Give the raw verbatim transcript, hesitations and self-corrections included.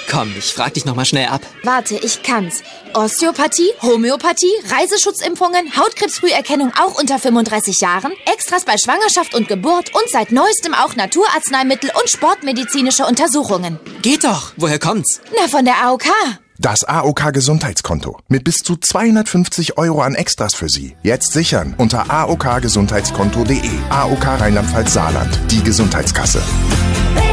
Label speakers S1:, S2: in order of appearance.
S1: Komm, ich frag dich nochmal schnell ab.
S2: Warte, ich kann's. Osteopathie, Homöopathie, Reiseschutzimpfungen, Hautkrebsfrüherkennung auch unter fünfunddreißig Jahren, Extras bei Schwangerschaft und Geburt und seit neuestem auch Naturarzneimittel und sportmedizinische Untersuchungen.
S1: Geht doch. Woher kommt's?
S2: Na, von der A O K.
S3: Das A O K-Gesundheitskonto. Mit bis zu zweihundertfünfzig Euro an Extras für Sie. Jetzt sichern unter a o k gesundheitskonto punkt de. A O K Rheinland-Pfalz-Saarland. Die Gesundheitskasse.